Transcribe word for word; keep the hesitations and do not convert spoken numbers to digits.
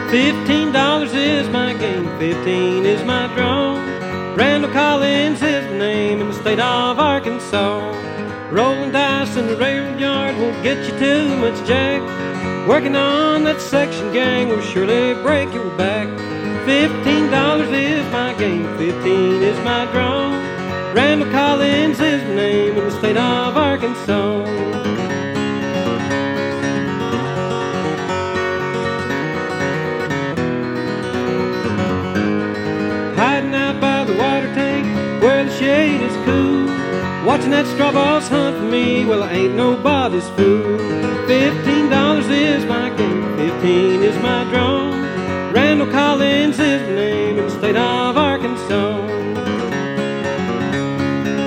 Fifteen dollars is my game, fifteen is my draw. Randall Collins is the name in the state of Arkansas. Rolling dice in the railroad yard won't get you too much jack. Working on that section gang will surely break your back. Fifteen dollars is my game, fifteen is my draw. Randall Collins is the name in the state of Arkansas. Hiding out by the water tank where the shade is cool, watching that straw boss hunt for me, well, I ain't nobody's fool. Fifteen dollars is my game, fifteen is my draw. Randall Collins is the name in the state of Arkansas.